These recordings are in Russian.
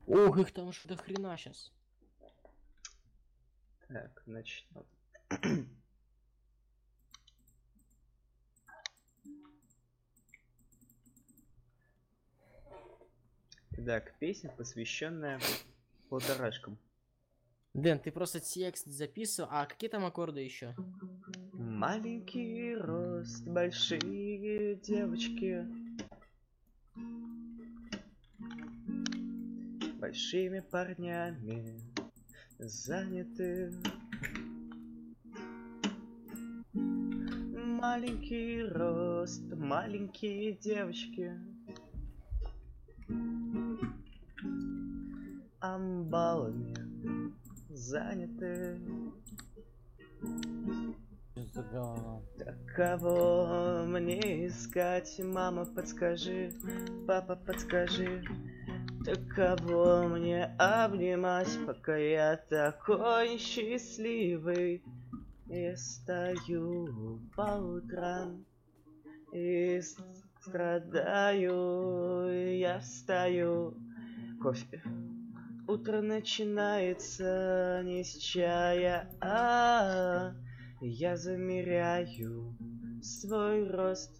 Ох, их там что до хрена сейчас. Так, значит. Так, песня, посвященная полторашкам. Дэн, ты просто текст записывал. А какие там аккорды еще? Маленький рост, большие девочки, большими парнями заняты. Маленький рост, маленькие девочки, амбалами заняты. Так кого мне искать, мама, подскажи, папа, подскажи. Так кого мне обнимать, пока я такой счастливый? Я стою по утрам и страдаю, я встаю. Кофе. Утро начинается не с чая, я замеряю свой рост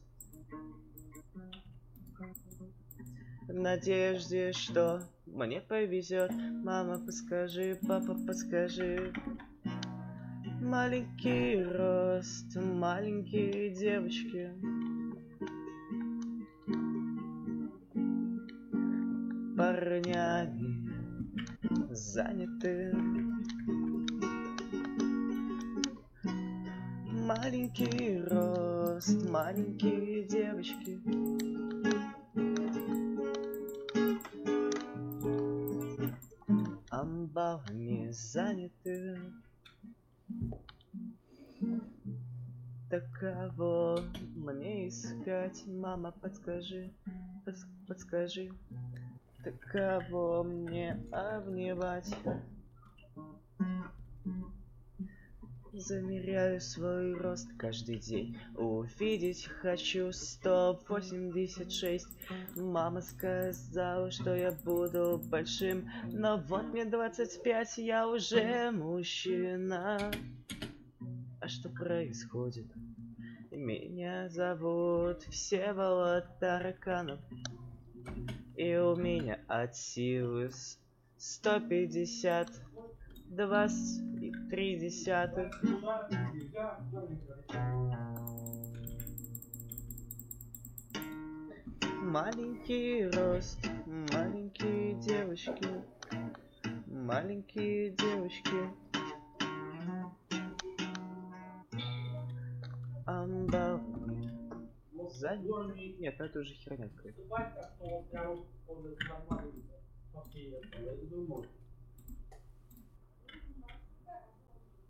в надежде, что мне повезет. Мама, подскажи, папа, подскажи. Маленький рост, маленькие девочки, парнями заняты. Маленький рост, маленькие девочки, амбалами заняты. Так кого мне искать, мама, подскажи, подскажи. Так кого мне обнимать? Замеряю свой рост каждый день. Увидеть хочу 186. Мама сказала, что я буду большим, но вот мне 25, я уже мужчина. А что происходит? Меня зовут Всеволод Тараканов, и у меня от силы 152,3. Маленький рост, маленькие девочки, маленькие девочки, амбалами заняты. Нет, это уже херня какая-то.